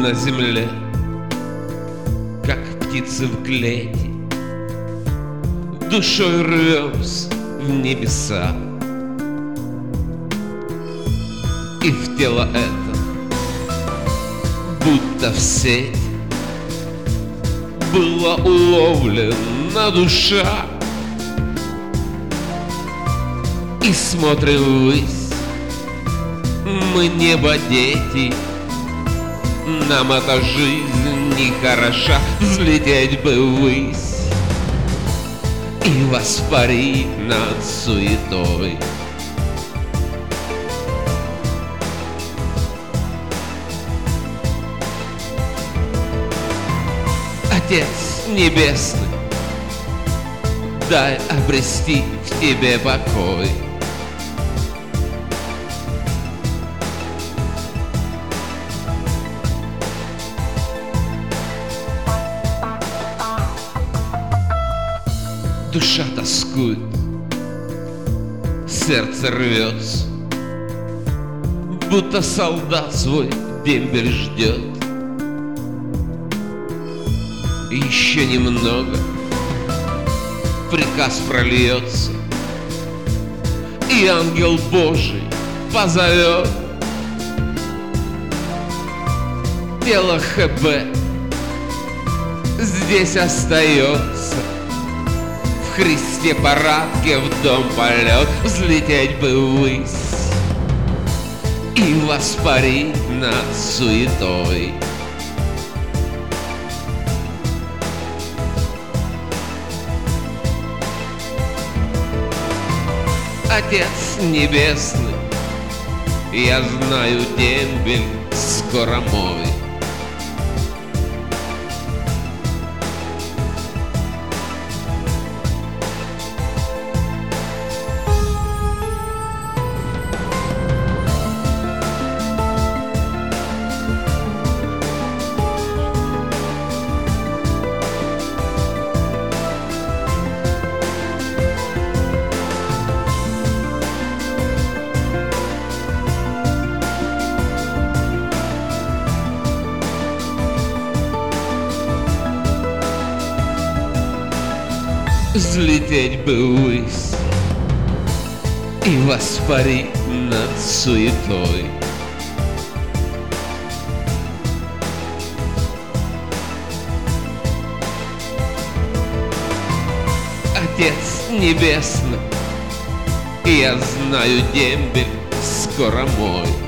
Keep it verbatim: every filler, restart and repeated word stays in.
на земле, как птицы в клете, душой рвемся в небеса. И в тело это, будто в сеть, была уловлена душа. И смотрим ввысь, мы небо дети, нам эта жизнь не хороша. Взлететь бы ввысь и воспарить над суетой. Отец Небесный, дай обрести в Тебе покой. Душа тоскует, сердце рвется, будто солдат свой дембель ждет. Еще немного, приказ прольется, и ангел Божий позовет. Тело ХБ здесь остается, в Христе парадке в дом полет. Взлететь бы ввысь и воспарить над суетой. Отец Небесный, я знаю, дембель скоро мой. Взлететь бы ввысь и воспарить над суетой. Отец Небесный, я знаю, дембель скоро мой.